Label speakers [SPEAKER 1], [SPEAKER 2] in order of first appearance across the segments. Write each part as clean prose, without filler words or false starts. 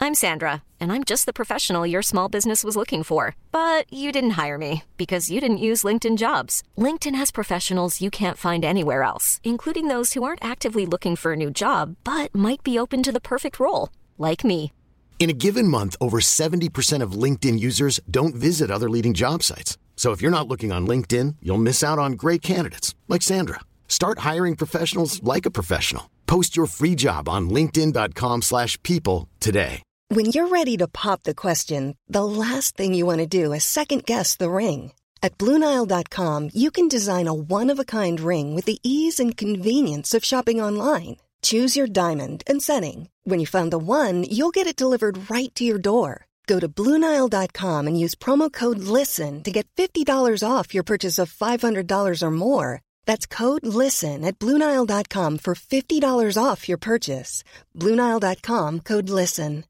[SPEAKER 1] I'm Sandra, and I'm just the professional your small business was looking for. But you didn't hire me because you didn't use LinkedIn Jobs. LinkedIn has professionals you can't find anywhere else, including those who aren't actively looking for a new job, but might be open to the perfect role, like me.
[SPEAKER 2] In a given month, over 70% of LinkedIn users don't visit other leading job sites. So if you're not looking on LinkedIn, you'll miss out on great candidates like Sandra. Start hiring professionals like a professional. Post your free job on linkedin.com/people today.
[SPEAKER 3] When you're ready to pop the question, the last thing you want to do is second-guess the ring. At BlueNile.com, you can design a one-of-a-kind ring with the ease and convenience of shopping online. Choose your diamond and setting. When you find the one, you'll get it delivered right to your door. Go to BlueNile.com and use promo code LISTEN to get $50 off your purchase of $500 or more. That's code LISTEN at BlueNile.com for $50 off your purchase. BlueNile.com, code LISTEN.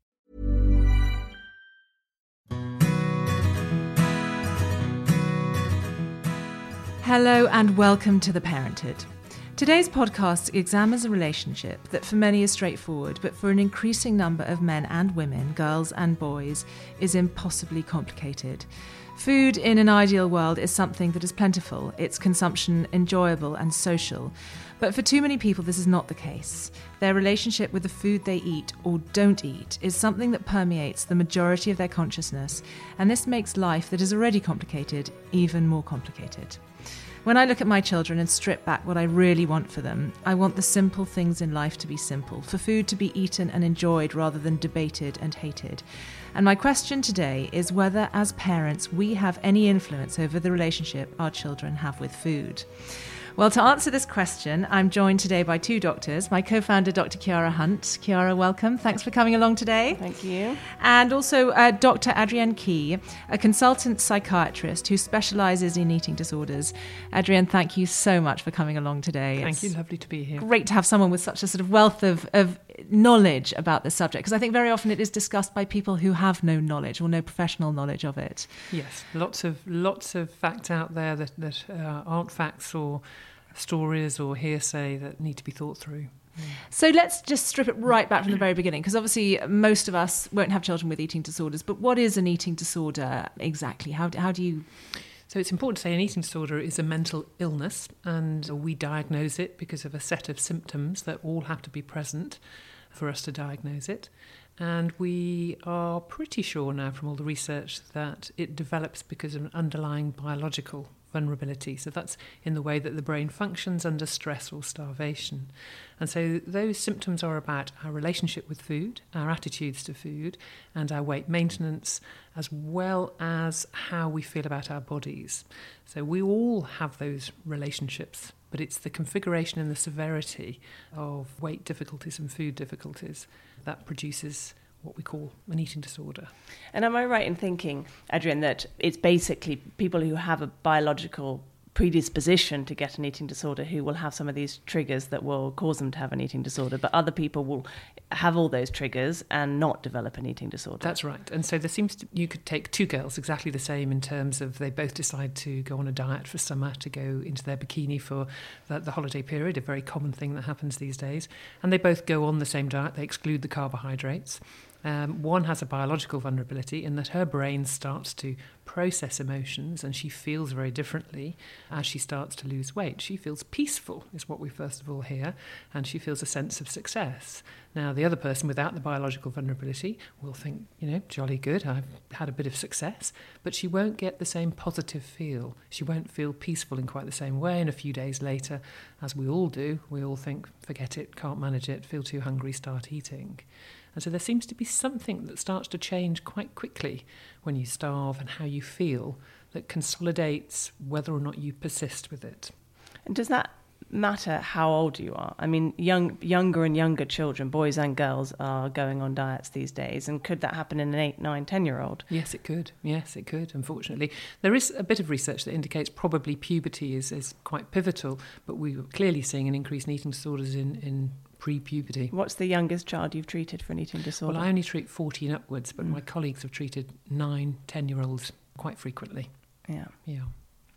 [SPEAKER 4] Hello and welcome to The Parenthood. Today's podcast examines a relationship that for many is straightforward, but for an increasing number of men and women, girls and boys, is impossibly complicated. Food in an ideal world is something that is plentiful, its consumption enjoyable and social. But for too many people, this is not the case. Their relationship with the food they eat or don't eat is something that permeates the majority of their consciousness, and this makes life that is already complicated even more complicated. When I look at my children and strip back what I really want for them, I want the simple things in life to be simple, for food to be eaten and enjoyed rather than debated and hated. And my question today is whether, as parents, we have any influence over the relationship our children have with food. Well, to answer this question, I'm joined today by two doctors, my co-founder, Dr. Chiara Hunt. Chiara, welcome. Thanks for coming along today.
[SPEAKER 5] Thank you.
[SPEAKER 4] And also Dr. Adrienne Key, a consultant psychiatrist who specialises in eating disorders. Adrienne, thank you so much for coming along today.
[SPEAKER 5] Thank you. Lovely to be here.
[SPEAKER 4] Great to have someone with such a sort of wealth of knowledge about this subject, because I think very often it is discussed by people who have no knowledge or no professional knowledge of it.
[SPEAKER 5] Yes, lots of facts out there that aren't facts or stories or hearsay that need to be thought through.
[SPEAKER 4] So let's just strip it right back from the very beginning, because obviously most of us won't have children with eating disorders, but what is an eating disorder exactly? How do you...
[SPEAKER 5] So it's important to say an eating disorder is a mental illness, and we diagnose it because of a set of symptoms that all have to be present for us to diagnose it. And we are pretty sure now from all the research that it develops because of an underlying biological vulnerability. So that's in the way that the brain functions under stress or starvation. And so those symptoms are about our relationship with food, our attitudes to food, and our weight maintenance, as well as how we feel about our bodies. So we all have those relationships, but it's the configuration and the severity of weight difficulties and food difficulties that produces what we call an eating disorder.
[SPEAKER 6] And am I right in thinking, Adrienne, that it's basically people who have a biological predisposition to get an eating disorder who will have some of these triggers that will cause them to have an eating disorder, but other people will have all those triggers and not develop an eating disorder?
[SPEAKER 5] That's right. And so you could take two girls exactly the same in terms of they both decide to go on a diet for summer, to go into their bikini for the holiday period, a very common thing that happens these days. And they both go on the same diet. They exclude the carbohydrates. One has a biological vulnerability in that her brain starts to process emotions and she feels very differently as she starts to lose weight. She feels peaceful, is what we first of all hear, and she feels a sense of success. Now, the other person without the biological vulnerability will think, jolly good, I've had a bit of success, but she won't get the same positive feel. She won't feel peaceful in quite the same way, and a few days later, as we all do, we all think, forget it, can't manage it, feel too hungry, start eating. And so there seems to be something that starts to change quite quickly when you starve and how you feel that consolidates whether or not you persist with it.
[SPEAKER 6] And does that matter how old you are? I mean, younger and younger children, boys and girls, are going on diets these days. And could that happen in an 8, 9, 10-year-old?
[SPEAKER 5] Yes, it could. Yes, it could, unfortunately. There is a bit of research that indicates probably puberty is quite pivotal, but we're clearly seeing an increase in eating disorders in pre-puberty.
[SPEAKER 6] What's the youngest child you've treated for an eating disorder?
[SPEAKER 5] Well, I only treat 14 upwards, but my colleagues have treated 9, 10-year-olds quite frequently.
[SPEAKER 6] Yeah.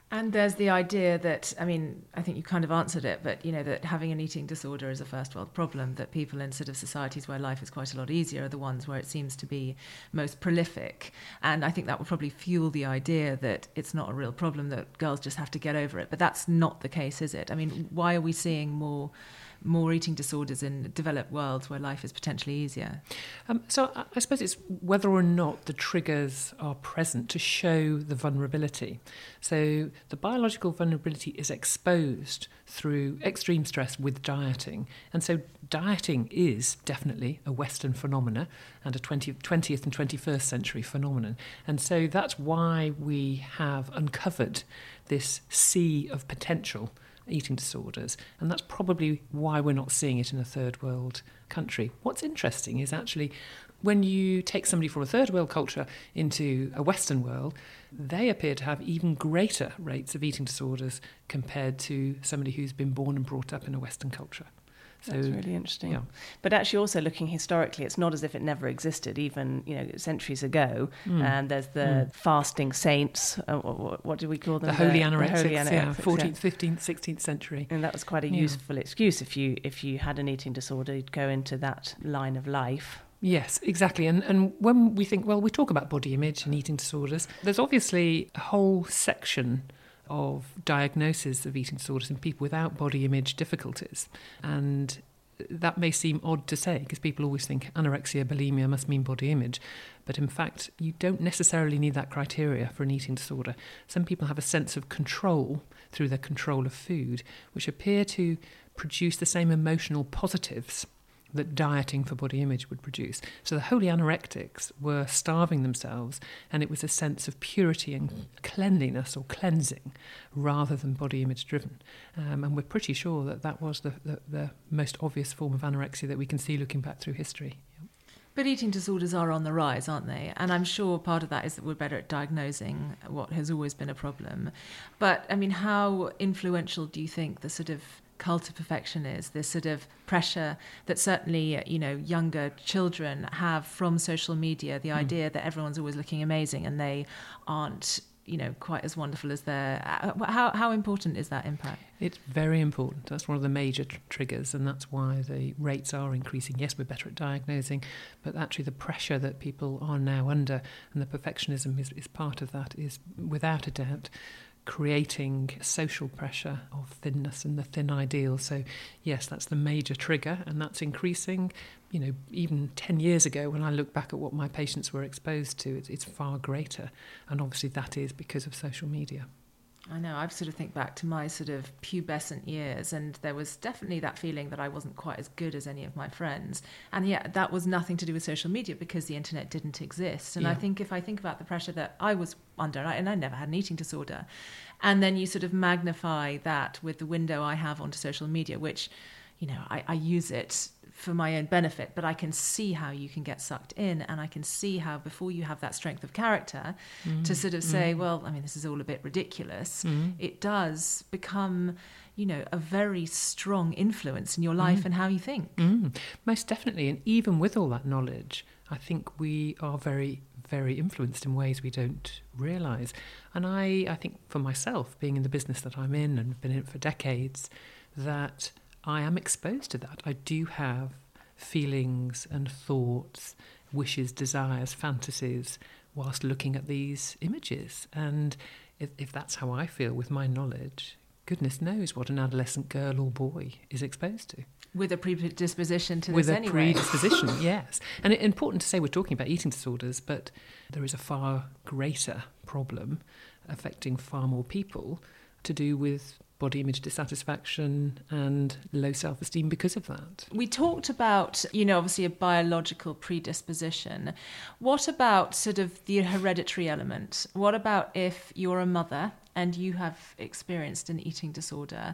[SPEAKER 4] And there's the idea that, I mean, I think you kind of answered it, but, you know, that having an eating disorder is a first world problem, that people in sort of societies where life is quite a lot easier are the ones where it seems to be most prolific. And I think that would probably fuel the idea that it's not a real problem, that girls just have to get over it. But that's not the case, is it? I mean, why are we seeing more eating disorders in developed worlds where life is potentially easier?
[SPEAKER 5] So I suppose it's whether or not the triggers are present to show the vulnerability. So the biological vulnerability is exposed through extreme stress with dieting. And so dieting is definitely a Western phenomenon and a 20th and 21st century phenomenon. And so that's why we have uncovered this sea of potential eating disorders, and that's probably why we're not seeing it in a third world country. What's interesting is actually when you take somebody from a third world culture into a Western world, they appear to have even greater rates of eating disorders compared to somebody who's been born and brought up in a Western culture. So,
[SPEAKER 6] that's really interesting.
[SPEAKER 5] Yeah.
[SPEAKER 6] But actually also looking historically, it's not as if it never existed, even, you know, centuries ago. And there's the fasting saints, what do we call them?
[SPEAKER 5] The holy anorexics,
[SPEAKER 6] the holy anorexics,
[SPEAKER 5] 14th, 15th, 16th century.
[SPEAKER 6] And that was quite a useful excuse. If you had an eating disorder, you'd go into that line of life.
[SPEAKER 5] Yes, exactly. And when we think, well, we talk about body image and eating disorders, there's obviously a whole section of diagnosis of eating disorders in people without body image difficulties. And that may seem odd to say because people always think anorexia, bulimia must mean body image. But in fact, you don't necessarily need that criteria for an eating disorder. Some people have a sense of control through their control of food, which appear to produce the same emotional positives that dieting for body image would produce. So the holy anorectics were starving themselves, and it was a sense of purity and cleanliness or cleansing rather than body image driven. And we're pretty sure that that was the most obvious form of anorexia that we can see looking back through history.
[SPEAKER 4] But eating disorders are on the rise, aren't they? And I'm sure part of that is that we're better at diagnosing what has always been a problem. But, I mean, how influential do you think the sort of cult of perfection is, this sort of pressure that certainly, you know, younger children have from social media, the idea that everyone's always looking amazing and they aren't, you know, quite as wonderful as they're... How important is that impact?
[SPEAKER 5] It's very important. That's one of the major triggers, and that's why the rates are increasing. Yes, we're better at diagnosing, but actually the pressure that people are now under and the perfectionism is part of that, is without a doubt creating social pressure of thinness and the thin ideal. So yes, that's the major trigger, and that's increasing. You know, even 10 years ago, when I look back at what my patients were exposed to, it's far greater. And obviously that is because of social media.
[SPEAKER 4] I know, I sort of think back to my sort of pubescent years, and there was definitely that feeling that I wasn't quite as good as any of my friends. And yet that was nothing to do with social media because the internet didn't exist. And I think if I think about the pressure that I was under, and I never had an eating disorder, and then you sort of magnify that with the window I have onto social media, which, you know, I use it for my own benefit, but I can see how you can get sucked in, and I can see how before you have that strength of character to sort of say, well, I mean, this is all a bit ridiculous, it does become, you know, a very strong influence in your life and how you think.
[SPEAKER 5] Most definitely. And even with all that knowledge, I think we are very, very influenced in ways we don't realise. And I think for myself, being in the business that I'm in and been in it for decades, that I am exposed to that. I do have feelings and thoughts, wishes, desires, fantasies, whilst looking at these images. And if that's how I feel with my knowledge, goodness knows what an adolescent girl or boy is exposed to.
[SPEAKER 4] With a predisposition to this anyway.
[SPEAKER 5] With a predisposition, yes. And it's important to say we're talking about eating disorders, but there is a far greater problem affecting far more people to do with body image dissatisfaction and low self-esteem because of that.
[SPEAKER 4] We talked about, you know, obviously a biological predisposition. What about sort of the hereditary element? What about if you're a mother and you have experienced an eating disorder?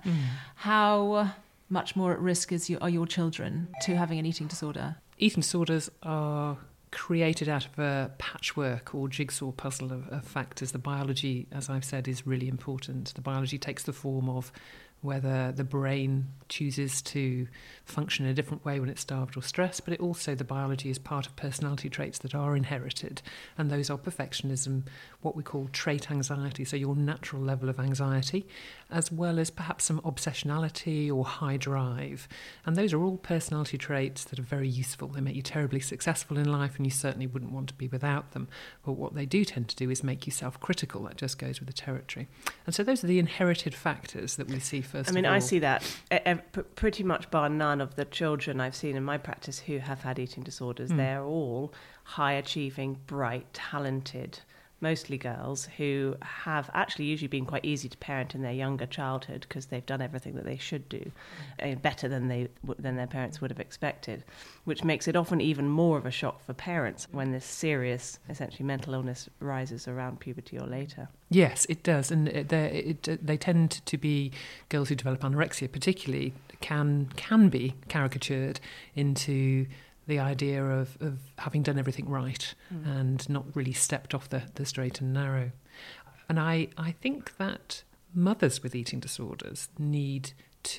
[SPEAKER 4] How much more at risk are your children to having an eating disorder?
[SPEAKER 5] Eating disorders are created out of a patchwork or jigsaw puzzle of factors. The biology, as I've said, is really important. The biology takes the form of whether the brain chooses to function in a different way when it's starved or stressed, but it also, the biology is part of personality traits that are inherited, and those are perfectionism, what we call trait anxiety, so your natural level of anxiety, as well as perhaps some obsessionality or high drive. And those are all personality traits that are very useful. They make you terribly successful in life, and you certainly wouldn't want to be without them. But what they do tend to do is make you self-critical. That just goes with the territory. And so those are the inherited factors that we see first of all.
[SPEAKER 6] I see that pretty much bar none of the children I've seen in my practice who have had eating disorders. They're all high-achieving, bright, talented, mostly girls who have actually usually been quite easy to parent in their younger childhood because they've done everything that they should do better than their parents would have expected, which makes it often even more of a shock for parents when this serious, essentially mental illness rises around puberty or later.
[SPEAKER 5] Yes, it does, and they tend to be girls who develop anorexia particularly can be caricatured into the idea of having done everything right and not really stepped off the straight and narrow. And I think that mothers with eating disorders need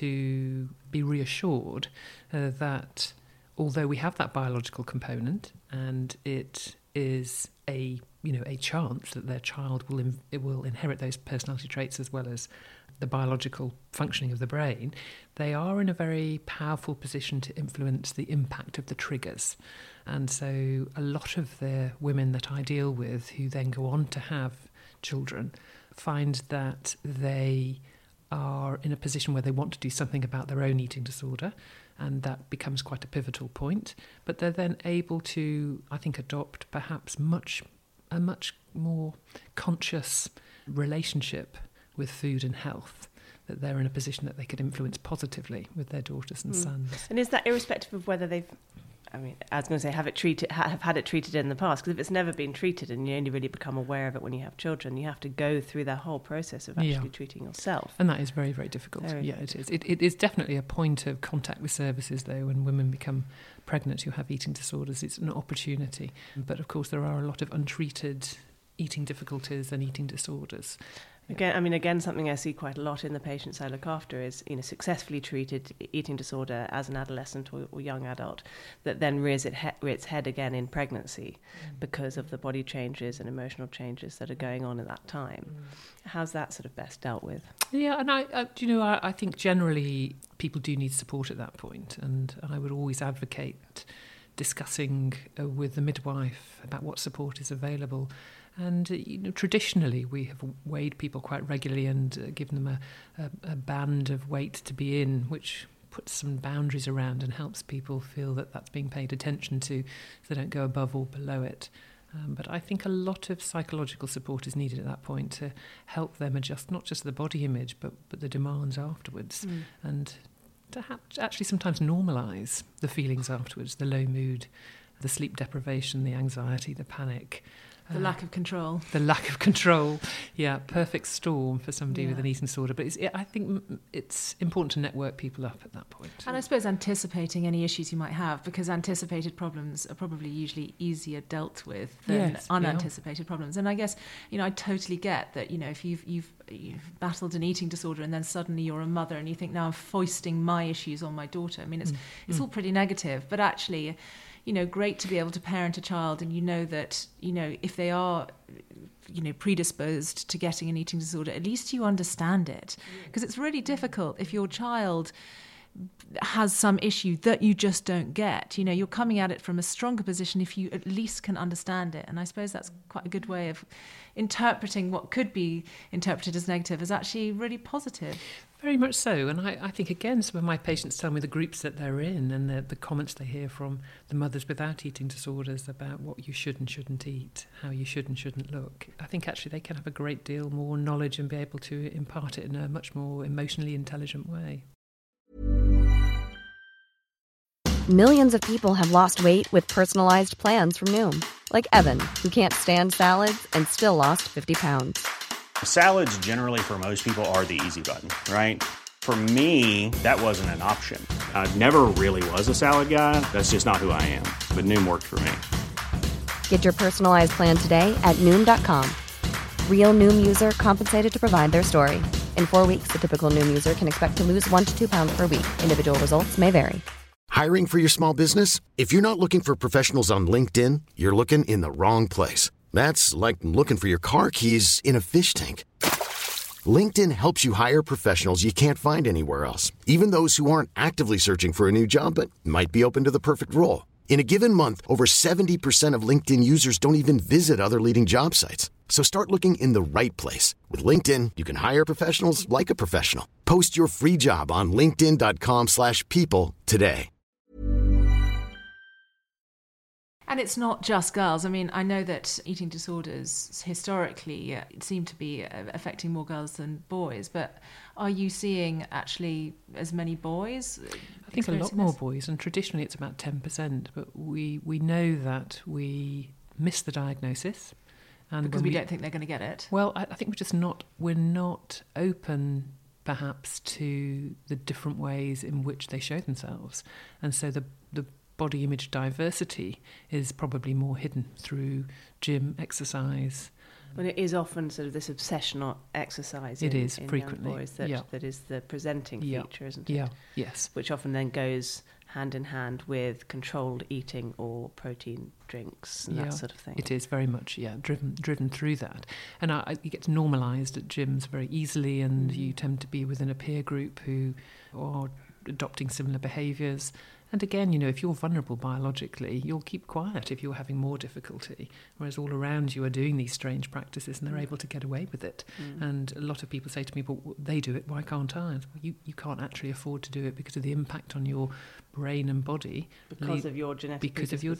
[SPEAKER 5] to be reassured that although we have that biological component and it is a chance that their child will inherit those personality traits as well as the biological functioning of the brain, they are in a very powerful position to influence the impact of the triggers. And so a lot of the women that I deal with who then go on to have children find that they are in a position where they want to do something about their own eating disorder, and that becomes quite a pivotal point. But they're then able to, I think, adopt perhaps a much more conscious relationship with food and health, that they're in a position that they could influence positively with their daughters and sons.
[SPEAKER 6] And is that irrespective of whether they've, I was going to say have had it treated in the past? Because if it's never been treated and you only really become aware of it when you have children, you have to go through the whole process of actually treating yourself.
[SPEAKER 5] And that is very, very difficult. It is. It is definitely a point of contact with services, though, when women become pregnant who have eating disorders. It's an opportunity. But of course, there are a lot of untreated eating difficulties and eating disorders.
[SPEAKER 6] Again, something I see quite a lot in the patients I look after is, successfully treated eating disorder as an adolescent or young adult that then rears its head again in pregnancy because of the body changes and emotional changes that are going on at that time. How's that sort of best dealt with?
[SPEAKER 5] Yeah, and I think generally people do need support at that point, and I would always advocate discussing with the midwife about what support is available. And traditionally we have weighed people quite regularly and given them a band of weight to be in, which puts some boundaries around and helps people feel that that's being paid attention to, so they don't go above or below it. But I think a lot of psychological support is needed at that point to help them adjust not just the body image but the demands afterwards, and to actually sometimes normalise the feelings afterwards, the low mood, the sleep deprivation, the anxiety, the panic.
[SPEAKER 4] The lack of control.
[SPEAKER 5] The lack of control, perfect storm for somebody with an eating disorder. But I think it's important to network people up at that point.
[SPEAKER 4] And I suppose anticipating any issues you might have, because anticipated problems are probably usually easier dealt with than unanticipated problems. And I guess, I totally get that, if you've battled an eating disorder and then suddenly you're a mother and you think, now I'm foisting my issues on my daughter. It's all pretty negative, but actually, great to be able to parent a child and that, if they are, predisposed to getting an eating disorder, at least you understand it. Because it's really difficult if your child has some issue that you just don't get. You're coming at it from a stronger position if you at least can understand it. And I suppose that's quite a good way of interpreting what could be interpreted as negative as actually really positive.
[SPEAKER 5] Very much so. And I think, again, some of my patients tell me the groups that they're in and the comments they hear from the mothers without eating disorders about what you should and shouldn't eat, how you should and shouldn't look. I think actually they can have a great deal more knowledge and be able to impart it in a much more emotionally intelligent way.
[SPEAKER 7] Millions of people have lost weight with personalized plans from Noom. Like Evan, who can't stand salads and still lost 50 pounds.
[SPEAKER 8] Salads generally for most people are the easy button, right? For me, that wasn't an option. I never really was a salad guy. That's just not who I am. But Noom worked for me.
[SPEAKER 7] Get your personalized plan today at Noom.com. Real Noom user compensated to provide their story. In 4 weeks, the typical Noom user can expect to lose 1 to 2 pounds per week. Individual results may vary.
[SPEAKER 2] Hiring for your small business? If you're not looking for professionals on LinkedIn, you're looking in the wrong place. That's like looking for your car keys in a fish tank. LinkedIn helps you hire professionals you can't find anywhere else, even those who aren't actively searching for a new job but might be open to the perfect role. In a given month, over 70% of LinkedIn users don't even visit other leading job sites. So start looking in the right place. With LinkedIn, you can hire professionals like a professional. Post your free job on linkedin.com/people today.
[SPEAKER 4] And it's not just girls. I mean, I know that eating disorders historically seem to be affecting more girls than boys, but are you seeing actually as many boys?
[SPEAKER 5] I think a lot more boys, and traditionally it's about 10%, but we know that we miss the diagnosis. And
[SPEAKER 4] because we don't think they're going to get it?
[SPEAKER 5] Well, I think we're not open perhaps to the different ways in which they show themselves. And so the body image diversity is probably more hidden through gym, exercise.
[SPEAKER 6] But it is often sort of this obsession on exercise.
[SPEAKER 5] It is
[SPEAKER 6] in
[SPEAKER 5] frequently
[SPEAKER 6] young boys that is the presenting feature, isn't it?
[SPEAKER 5] Yeah, yes.
[SPEAKER 6] Which often then goes hand in hand with controlled eating or protein drinks and that sort of thing.
[SPEAKER 5] It is very much, driven through that. And it gets normalised at gyms very easily, and you tend to be within a peer group who are adopting similar behaviours. And again, if you're vulnerable biologically, you'll keep quiet if you're having more difficulty, whereas all around you are doing these strange practices and they're able to get away with it. And a lot of people say to me, but they do it, why can't I? You can't actually afford to do it because of the impact on your brain and body.
[SPEAKER 6] Because of your genetic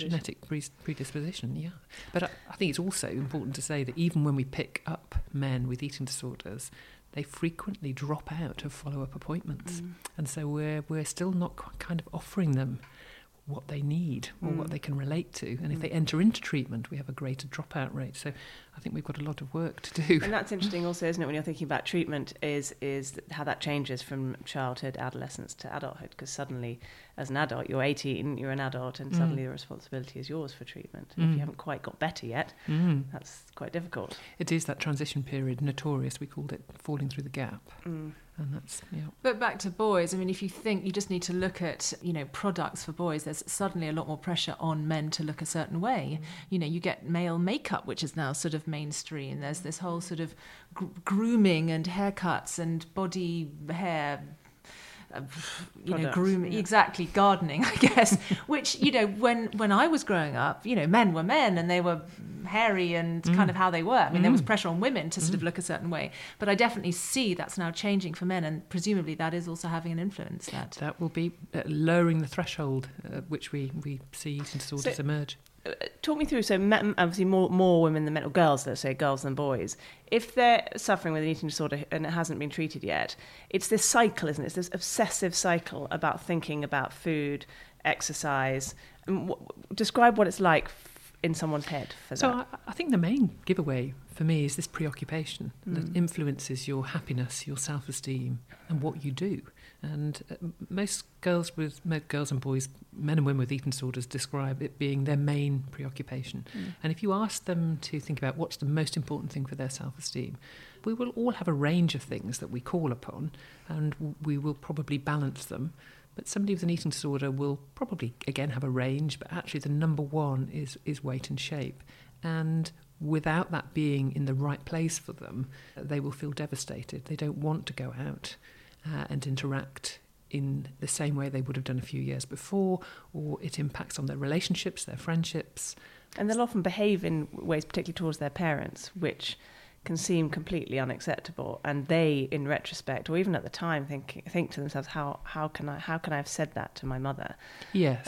[SPEAKER 5] predisposition, yeah. But I think it's also important to say that even when we pick up men with eating disorders, they frequently drop out of follow-up appointments. And so we're still not kind of offering them what they need or what they can relate to. And if they enter into treatment, we have a greater dropout rate. So I think we've got a lot of work to do.
[SPEAKER 6] And that's interesting also, isn't it, when you're thinking about treatment, is how that changes from childhood, adolescence to adulthood. Because suddenly, as an adult, you're 18, you're an adult, and suddenly the responsibility is yours for treatment. And if you haven't quite got better yet, that's quite difficult.
[SPEAKER 5] It is that transition period, notorious, we called it, falling through the gap. And that's,
[SPEAKER 4] But back to boys, I mean, if you think you just need to look at, products for boys, there's suddenly a lot more pressure on men to look a certain way. You get male makeup, which is now sort of mainstream. There's this whole sort of grooming and haircuts and body hair, grooming, exactly, gardening, I guess, which, when I was growing up, men were men and they were hairy and kind of how they were. I mean, there was pressure on women to sort of look a certain way, but I definitely see that's now changing for men, and presumably that is also having an influence. That
[SPEAKER 5] will be lowering the threshold at which we see eating disorders emerge.
[SPEAKER 6] Talk me through, so obviously more women than men, or girls, let's say, girls than boys. If they're suffering with an eating disorder and it hasn't been treated yet, it's this cycle, isn't it? It's this obsessive cycle about thinking about food, exercise. Describe what it's like in someone's head for that.
[SPEAKER 5] So I think the main giveaway for me is this preoccupation that influences your happiness, your self-esteem, and what you do. And most girls and boys, men and women with eating disorders, describe it being their main preoccupation. And if you ask them to think about what's the most important thing for their self-esteem, we will all have a range of things that we call upon, and we will probably balance them. But somebody with an eating disorder will probably, again, have a range, but actually the number one is weight and shape. And without that being in the right place for them, they will feel devastated. They don't want to go out and interact in the same way they would have done a few years before, or it impacts on their relationships, their friendships.
[SPEAKER 6] And they'll often behave in ways, particularly towards their parents, which can seem completely unacceptable, and they, in retrospect, or even at the time, think to themselves, how can I have said that to my mother?
[SPEAKER 5] Yes.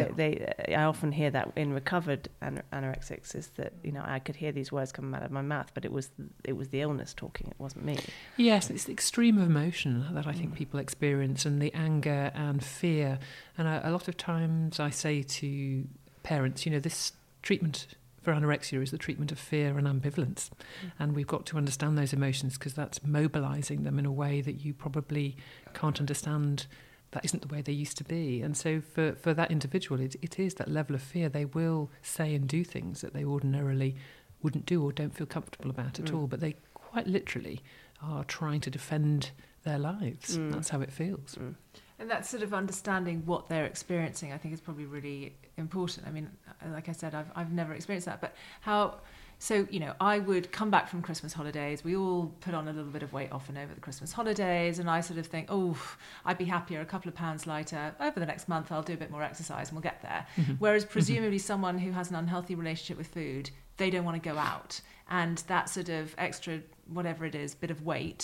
[SPEAKER 6] I often hear that in recovered anorexics, is that I could hear these words coming out of my mouth, but it was the illness talking, it wasn't me.
[SPEAKER 5] Yes, it's the extreme of emotion that I think people experience, and the anger and fear. And a lot of times I say to parents, this treatment for anorexia is the treatment of fear and ambivalence. And we've got to understand those emotions, because that's mobilising them in a way that you probably can't understand. That isn't the way they used to be. And so for that individual, it is that level of fear. They will say and do things that they ordinarily wouldn't do or don't feel comfortable about at all. But they quite literally are trying to defend their lives. That's how it feels.
[SPEAKER 4] And that sort of understanding what they're experiencing, I think, is probably really important. I mean, like I said, I've never experienced that, but how... So, I would come back from Christmas holidays. We all put on a little bit of weight often over the Christmas holidays. And I sort of think, I'd be happier, a couple of pounds lighter. Over the next month, I'll do a bit more exercise and we'll get there. Whereas presumably someone who has an unhealthy relationship with food, they don't want to go out. And that sort of extra, whatever it is, bit of weight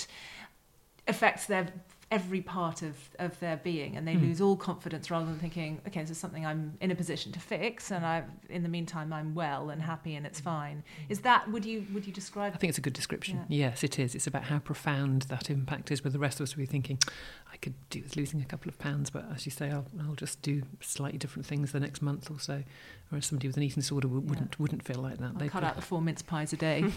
[SPEAKER 4] affects every part of their being, and they lose all confidence rather than thinking, okay, this is something I'm in a position to fix, and in the meantime I'm well and happy and it's fine. Is that, would you describe?
[SPEAKER 5] I think it's a good description. Yes, it is. It's about how profound that impact is, where the rest of us will be thinking, I could do with losing a couple of pounds, but as you say, I'll just do slightly different things the next month or so. Whereas somebody with an eating disorder wouldn't feel like that.
[SPEAKER 4] They'd cut out the 4 mince pies a day.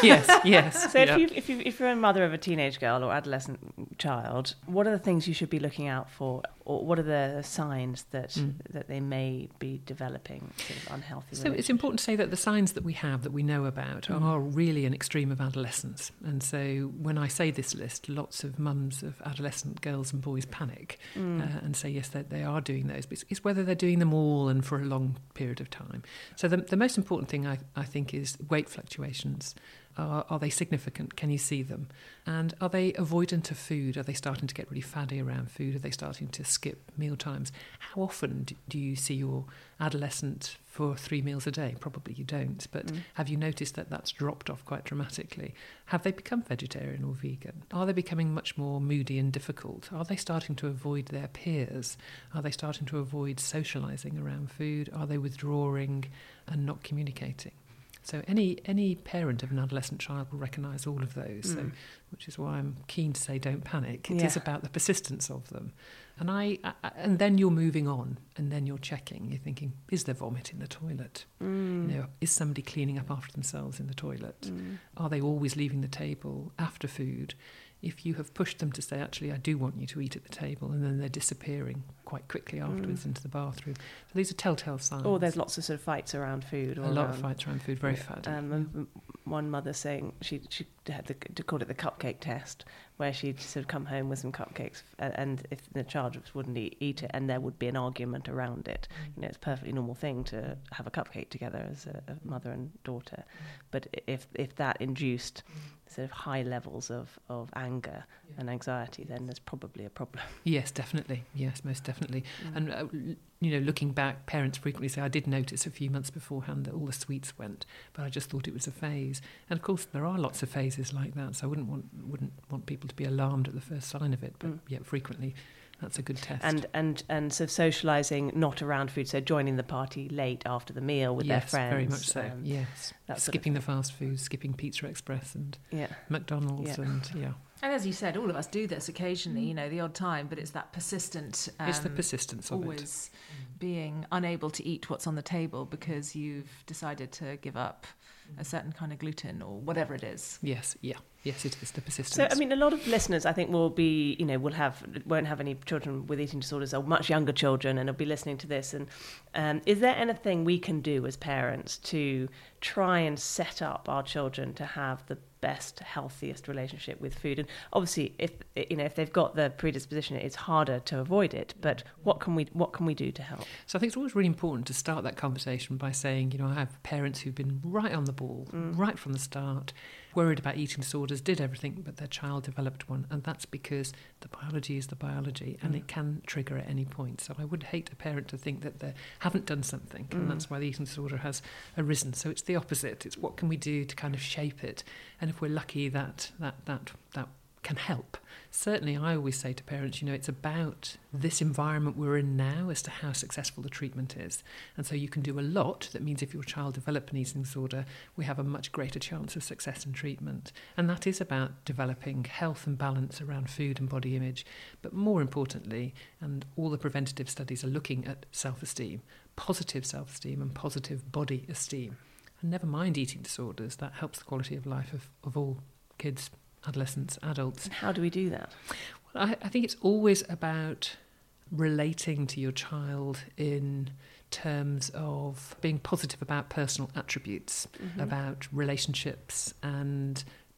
[SPEAKER 5] yes.
[SPEAKER 6] So if you're a mother of a teenage girl or adolescent child, what are the things you should be looking out for, or what are the signs that they may be developing sort of unhealthy?
[SPEAKER 5] So it's important to say that the signs that we have, that we know about, are really an extreme of adolescence. And so when I say this list, lots of mums of adolescent girls and boys panic and say, yes, they are doing those. But it's whether they're doing them all and for a long period of time. So the most important thing, I think, is weight fluctuations. Are they significant? Can you see them? And are they avoidant of food? Are they starting to get really faddy around food? Are they starting to skip meal times? How often do you see your adolescent for 3 meals a day? Probably you don't, but have you noticed that that's dropped off quite dramatically? Have they become vegetarian or vegan? Are they becoming much more moody and difficult? Are they starting to avoid their peers? Are they starting to avoid socialising around food? Are they withdrawing and not communicating? So any parent of an adolescent child will recognise all of those, so, which is why I'm keen to say don't panic. It is about the persistence of them. And and then you're moving on, and then you're checking. You're thinking, is there vomit in the toilet? Is somebody cleaning up after themselves in the toilet? Are they always leaving the table after food? If you have pushed them to say, actually, I do want you to eat at the table, and then they're disappearing quite quickly afterwards into the bathroom. So these are telltale signs.
[SPEAKER 6] Or there's lots of sort of fights around food.
[SPEAKER 5] A lot of fights around food, very fat.
[SPEAKER 6] One mother saying she had to call it the cupcake test, where she'd sort of come home with some cupcakes, and if the child wouldn't eat it, and there would be an argument around it. It's a perfectly normal thing to have a cupcake together as a mother and daughter. But if that induced sort of high levels of anger and anxiety, then there's probably a problem.
[SPEAKER 5] Yes, definitely. Yes, most definitely. And looking back, parents frequently say, I did notice a few months beforehand that all the sweets went, but I just thought it was a phase. And of course there are lots of phases like that, so I wouldn't want people to be alarmed at the first sign of it, but yet frequently that's a good test.
[SPEAKER 6] And sort of socialising not around food, so joining the party late after the meal with their friends.
[SPEAKER 5] Yes, very much so, yes. Skipping the fast food, skipping Pizza Express and McDonald's and
[SPEAKER 4] And as you said, all of us do this occasionally, the odd time, but it's that persistent...
[SPEAKER 5] it's the persistence of
[SPEAKER 4] always being unable to eat what's on the table because you've decided to give up a certain kind of gluten or whatever it is.
[SPEAKER 5] Yes, it is the persistence.
[SPEAKER 6] So, I mean, a lot of listeners, I think, won't have any children with eating disorders or much younger children, and will be listening to this. And is there anything we can do as parents to try and set up our children to have the best, healthiest relationship with food? And obviously, if they've got the predisposition, it's harder to avoid it. But what can we do to help?
[SPEAKER 5] So I think it's always really important to start that conversation by saying, I have parents who've been right on the ball, right from the start, worried about eating disorders, did everything, but their child developed one. And that's because the biology is the biology, and it can trigger at any point. So I would hate a parent to think that they haven't done something, and that's why the eating disorder has arisen. So it's the opposite. It's what can we do to kind of shape it? And if we're lucky that can help. Certainly, I always say to parents, it's about this environment we're in now as to how successful the treatment is. And so you can do a lot. That means if your child developed an eating disorder, we have a much greater chance of success in treatment. And that is about developing health and balance around food and body image. But more importantly, and all the preventative studies are looking at self-esteem, positive self-esteem and positive body esteem. And never mind eating disorders, that helps the quality of life of all kids, adolescents, adults.
[SPEAKER 6] And how do we do that?
[SPEAKER 5] Well, I think it's always about relating to your child in terms of being positive about personal attributes, about relationships and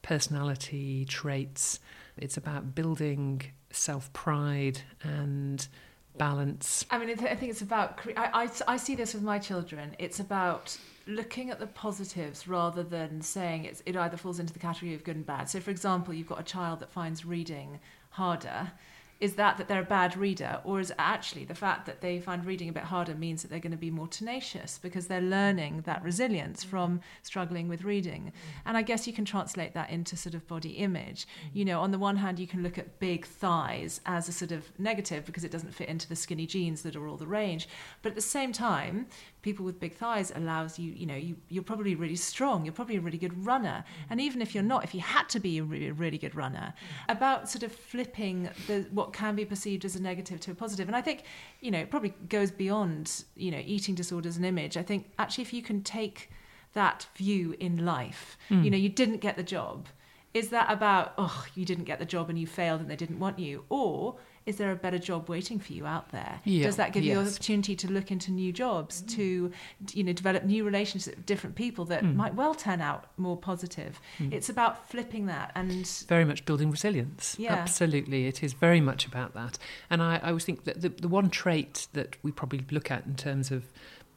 [SPEAKER 5] personality traits. It's about building self-pride and balance.
[SPEAKER 4] I mean, I think it's about, I see this with my children. It's about looking at the positives rather than saying it either falls into the category of good and bad. So, for example, you've got a child that finds reading harder. Is that they're a bad reader, or is actually the fact that they find reading a bit harder means that they're going to be more tenacious because they're learning that resilience from struggling with reading? And I guess you can translate that into sort of body image. You know, on the one hand, you can look at big thighs as a sort of negative because it doesn't fit into the skinny jeans that are all the rage. But at the same time, people with big thighs allows you're probably really strong, you're probably a really good runner. And even if you're not, if you had to be a really, really good runner, about sort of flipping what can be perceived as a negative to a positive. And I think, it probably goes beyond, eating disorders and image. I think actually if you can take that view in life, you didn't get the job. Is that about, you didn't get the job and you failed and they didn't want you? Or is there a better job waiting for you out there?
[SPEAKER 5] Yeah,
[SPEAKER 4] does that give you the opportunity to look into new jobs, to develop new relationships with different people that might well turn out more positive? It's about flipping that and
[SPEAKER 5] very much building resilience.
[SPEAKER 4] Yeah.
[SPEAKER 5] Absolutely, it is very much about that. And I always think that the one trait that we probably look at in terms of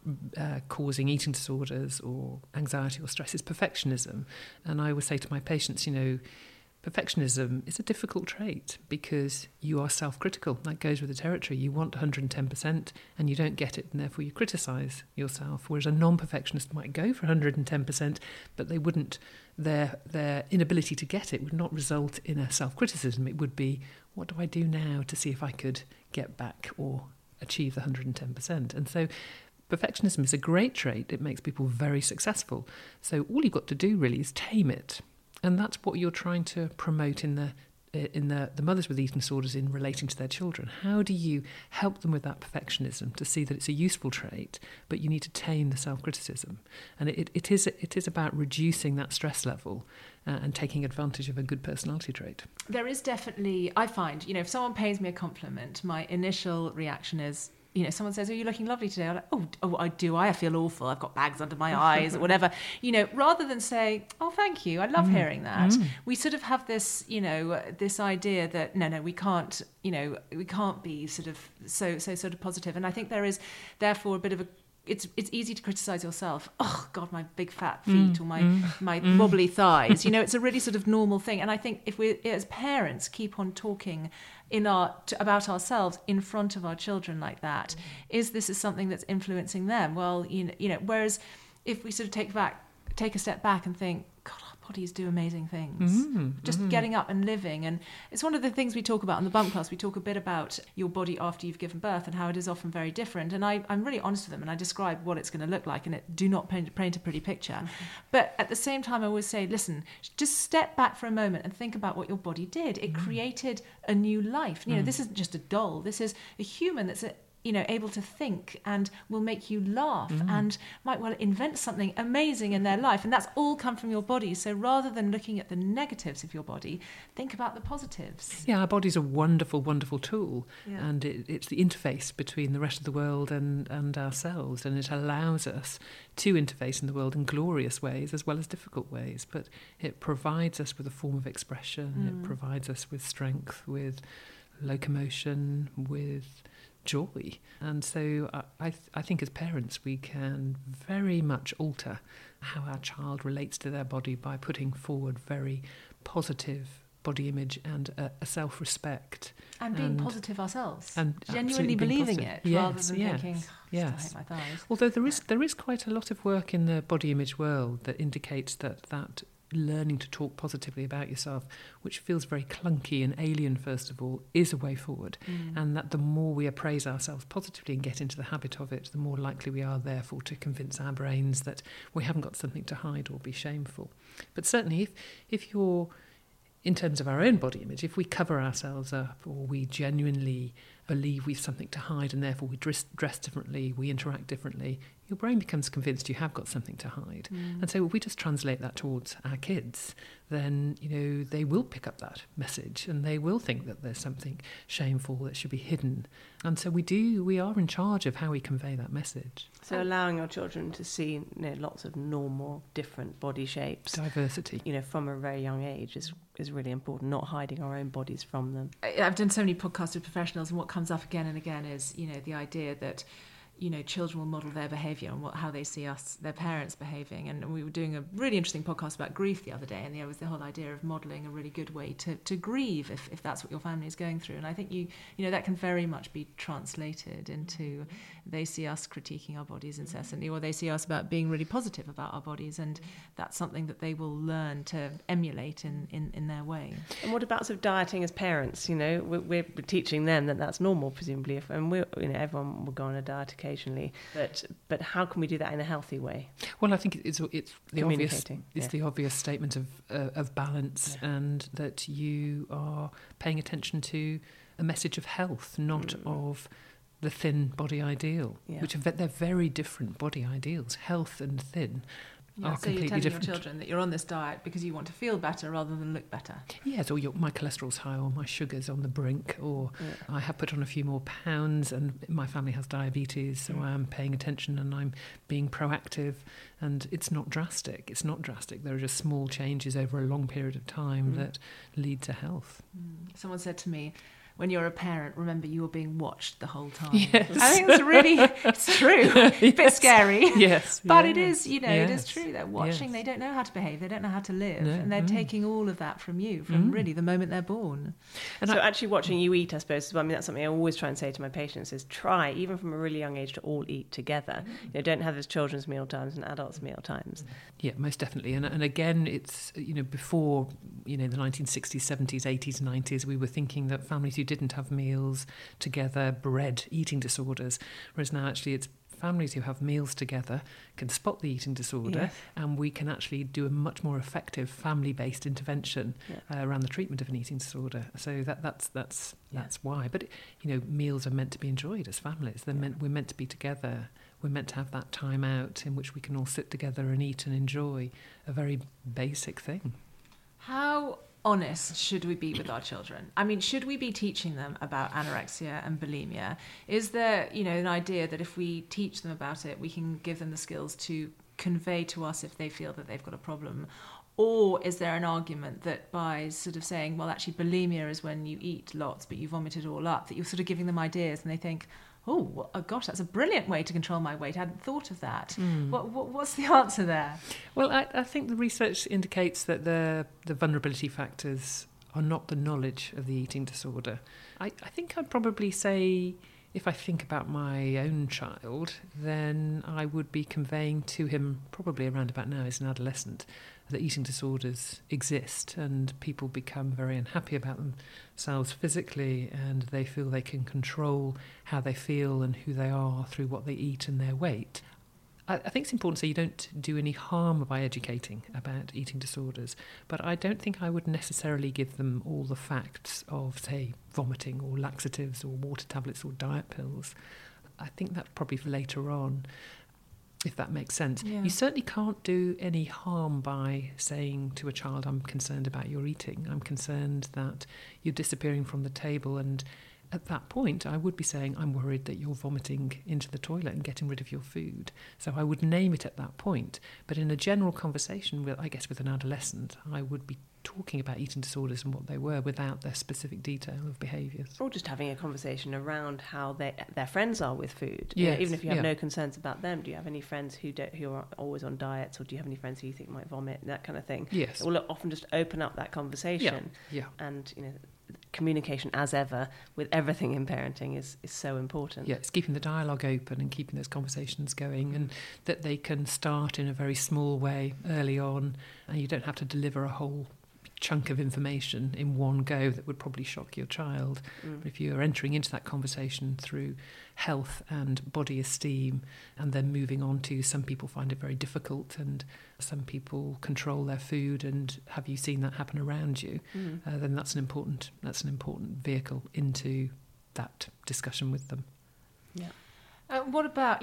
[SPEAKER 5] causing eating disorders or anxiety or stress is perfectionism. And I always say to my patients, perfectionism is a difficult trait because you are self-critical. That goes with the territory. You want 110% and you don't get it, and therefore you criticise yourself. Whereas a non-perfectionist might go for 110%, but they wouldn't. Their inability to get it would not result in a self-criticism. It would be, what do I do now to see if I could get back or achieve the 110%? And so perfectionism is a great trait. It makes people very successful. So all you've got to do really is tame it. And that's what you're trying to promote in the mothers with eating disorders in relating to their children. How do you help them with that perfectionism to see that it's a useful trait, but you need to tame the self-criticism? And it is about reducing that stress level and taking advantage of a good personality trait.
[SPEAKER 4] There is definitely, I find, if someone pays me a compliment, my initial reaction is, someone says, "Oh, you're looking lovely today." I'm like, oh, I do. I feel awful. I've got bags under my eyes or whatever. Rather than say, "Oh, thank you. I love hearing that." We sort of have this, this idea that no, we can't, we can't be sort of so sort of positive. And I think there is therefore a bit of a, it's easy to criticise yourself. Oh God, my big fat feet or my wobbly thighs. It's a really sort of normal thing. And I think if we as parents keep on talking about ourselves in front of our children like that, is something that's influencing them? Well, whereas if we sort of take a step back and think, God, our bodies do amazing things. Just getting up and living. And it's one of the things we talk about in the bump class. We talk a bit about your body after you've given birth and how it is often very different. And I'm really honest with them and I describe what it's going to look like, and do not paint a pretty picture. But at the same time, I always say, listen, just step back for a moment and think about what your body did. It created a new life. This isn't just a doll. This is a human that's able to think and will make you laugh and might well invent something amazing in their life. And that's all come from your body. So rather than looking at the negatives of your body, think about the positives.
[SPEAKER 5] Yeah, our body's a wonderful, wonderful tool. Yeah. And it's the interface between the rest of the world and ourselves. And it allows us to interface in the world in glorious ways as well as difficult ways. But it provides us with a form of expression. It provides us with strength, with locomotion, with joy. And so I think as parents we can very much alter how our child relates to their body by putting forward very positive body image and a self-respect.
[SPEAKER 4] And being positive ourselves.
[SPEAKER 5] And
[SPEAKER 4] genuinely believing it, rather than thinking, I hate my thighs.
[SPEAKER 5] Although there is quite a lot of work in the body image world that indicates that learning to talk positively about yourself, which feels very clunky and alien first of all, is a way forward. And that the more we appraise ourselves positively and get into the habit of it, the more likely we are therefore to convince our brains that we haven't got something to hide or be shameful. But certainly if you're, in terms of our own body image, if we cover ourselves up or we genuinely believe we've something to hide and therefore we dress differently, we interact differently, your brain becomes convinced you have got something to hide. And so if we just translate that towards our kids, then, they will pick up that message and they will think that there's something shameful that should be hidden. And so we are in charge of how we convey that message.
[SPEAKER 6] So allowing your children to see lots of normal, different body shapes.
[SPEAKER 5] Diversity.
[SPEAKER 6] From a very young age is really important, not hiding our own bodies from them.
[SPEAKER 4] I've done so many podcasts with professionals, and what comes up again and again is, the idea that children will model their behaviour and how they see their parents behaving. And we were doing a really interesting podcast about grief the other day, and there was the whole idea of modelling a really good way to grieve if that's what your family is going through. And I think that can very much be translated into they see us critiquing our bodies incessantly, or they see us about being really positive about our bodies, and that's something that they will learn to emulate in their way.
[SPEAKER 6] And what about sort of dieting as parents? We're teaching them that that's normal, presumably, and everyone will go on a diet occasionally, but how can we do that in a healthy way?
[SPEAKER 5] Well, I think it's the obvious statement of balance, and that you are paying attention to a message of health, not of the thin body ideal, which they're very different body ideals. Health and thin are
[SPEAKER 4] so you're
[SPEAKER 5] completely
[SPEAKER 4] telling
[SPEAKER 5] different.
[SPEAKER 4] your children that you're on this diet because you want to feel better rather than look better.
[SPEAKER 5] Yes, or my cholesterol's high, or my sugar's on the brink, or I have put on a few more pounds, and my family has diabetes, so I am paying attention and I'm being proactive. And it's not drastic. There are just small changes over a long period of time that lead to health.
[SPEAKER 4] Someone said to me, when you're a parent, remember you were being watched the whole time.
[SPEAKER 5] Yes.
[SPEAKER 4] I think it's true. A bit scary.
[SPEAKER 5] Yes.
[SPEAKER 4] But it is, it is true. They're watching, they don't know how to behave, they don't know how to live.
[SPEAKER 5] No.
[SPEAKER 4] And they're taking all of that from you, from really the moment they're born.
[SPEAKER 6] And so actually watching you eat, I suppose, that's something I always try and say to my patients is try, even from a really young age, to all eat together. Don't have those children's meal times and adults' meal times.
[SPEAKER 5] Yeah, most definitely. And again, it's, before, the 1960s, 70s, 80s, 90s, we were thinking that families who didn't have meals together bred eating disorders, whereas now actually it's families who have meals together can spot the eating disorder, and we can actually do a much more effective family-based intervention around the treatment of an eating disorder. So that's why. But meals are meant to be enjoyed as families. We're meant to be together. We're meant to have that time out in which we can all sit together and eat and enjoy a very basic thing.
[SPEAKER 4] How honest should we be with our children? I mean, should we be teaching them about anorexia and bulimia? Is there, an idea that if we teach them about it, we can give them the skills to convey to us if they feel that they've got a problem? Or is there an argument that by sort of saying, well, actually bulimia is when you eat lots but you vomit it all up, that you're sort of giving them ideas and they think, oh gosh, that's a brilliant way to control my weight. I hadn't thought of that. What's the answer there?
[SPEAKER 5] Well, I think the research indicates that the vulnerability factors are not the knowledge of the eating disorder. I think I'd probably say, if I think about my own child, then I would be conveying to him, probably around about now as an adolescent, that eating disorders exist and people become very unhappy about themselves physically, and they feel they can control how they feel and who they are through what they eat and their weight. I think it's important so you don't do any harm by educating about eating disorders, but I don't think I would necessarily give them all the facts of, say, vomiting or laxatives or water tablets or diet pills. I think that's probably for later on, if that makes sense.
[SPEAKER 4] Yeah.
[SPEAKER 5] You certainly can't do any harm by saying to a child, I'm concerned about your eating. I'm concerned that you're disappearing from the table. And at that point, I would be saying, I'm worried that you're vomiting into the toilet and getting rid of your food. So I would name it at that point. But in a general conversation, with an adolescent, I would be talking about eating disorders and what they were without their specific detail of behaviours.
[SPEAKER 6] Or just having a conversation around how their friends are with food.
[SPEAKER 5] Yes,
[SPEAKER 6] Even if you have no concerns about them, do you have any friends who are always on diets, or do you have any friends who you think might vomit, that kind of thing?
[SPEAKER 5] Yes.
[SPEAKER 6] It will often just open up that conversation.
[SPEAKER 5] Yeah.
[SPEAKER 6] And, communication, as ever, with everything in parenting is so important.
[SPEAKER 5] Yeah, it's keeping the dialogue open and keeping those conversations going, and that they can start in a very small way early on, and you don't have to deliver a whole chunk of information in one go that would probably shock your child. But if you're entering into that conversation through health and body esteem, and then moving on to, some people find it very difficult and some people control their food, and have you seen that happen around you, then that's an important vehicle into that discussion with them.
[SPEAKER 6] Yeah.
[SPEAKER 4] What about,